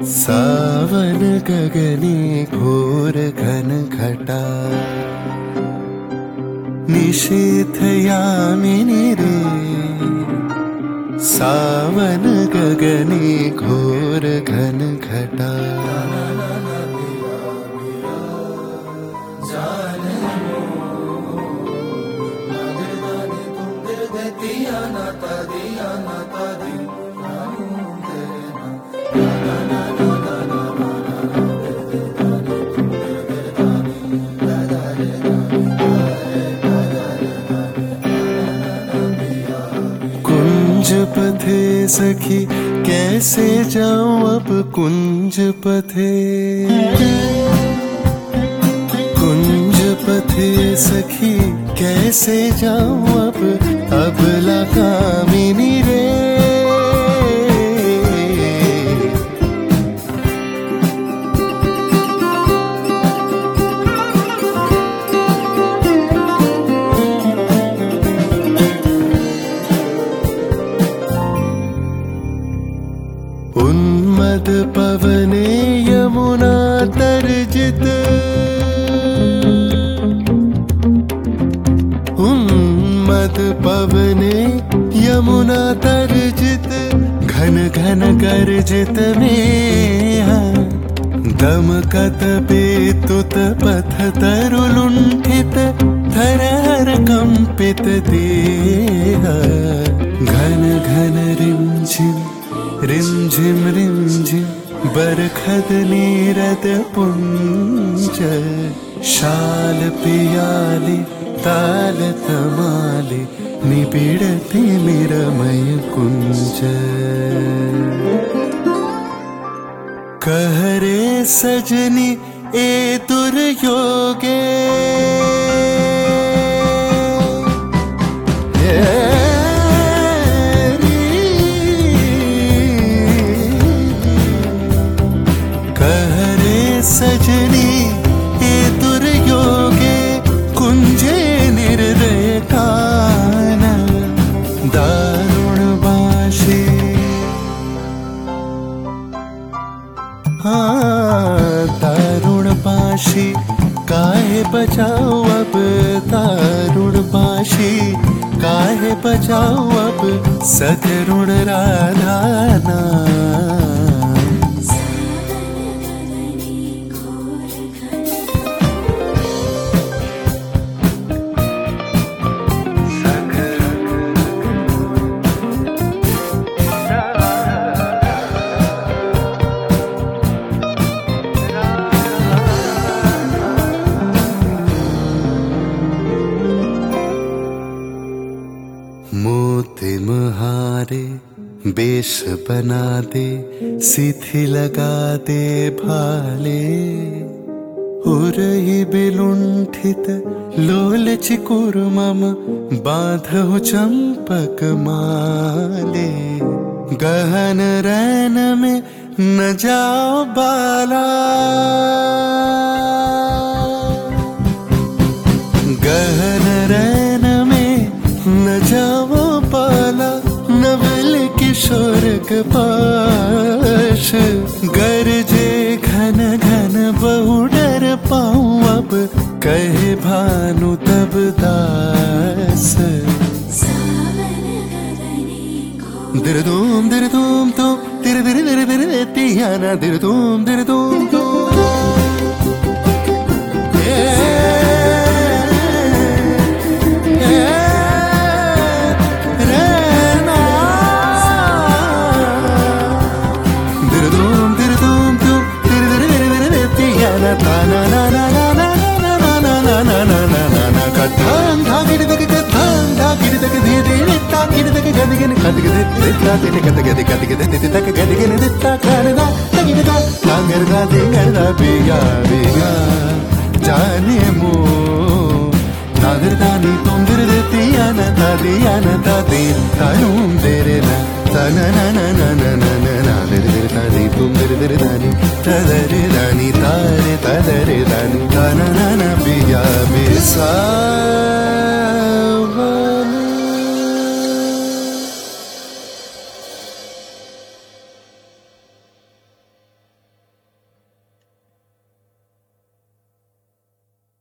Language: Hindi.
सावन गगने घोर घन घटा निशीथ यामिनी रे। सावन गगने घोर घन घटा कुंज पथे सखी कैसे जाऊं अब कुंज पथे। कुंज पथे सखी कैसे जाऊं अब कामिनी रे। उन्मद पवने यमुना तर्जित। उन्मद पवने यमुना तर्जित घन घन गर्जित में। दमकत बेतुत पथ तरुलुंठित थरहर कंपित देह। घन घन रिमझिम रिमझिम बरखद नीरद पुंज। शाल पियाली ताल तमाली निबिड़ती निरमय कुंज। कहरे सजनी ए दुर्योगे। सजनी ए दुर्योगे कुंजे निर्दय कान। दारुण बाशी दारुण बाशी काहे बचाओ अब। दारुण बाशी काहे बचाओ अब सदरुण राधाना। मोती मुहारे बेश बना दे सिथि लगा दे भाले। उरही बिलुंठित लोल चिकुर मम बांधो चंपक माले। गहन रैन में न जाओ बाला। गहन रैन में न जाओ बाला। नवल किशोर के पाश गरजे घन घन बहु डर पाऊं अब। कहे भानु तब दास। दिरदूम दिरदूम तो दिर दिर दिर दिर तियाना दिरदूम दिरदूम तो। जाने मो नादर दानी तुम दिर देती आना दादी आना दादी तारूम तेरे ना तना ना ना ना ना ना ना नादर दिर दानी तुम दिर दिर दानी तदरे दानी तारे तदरे दानी।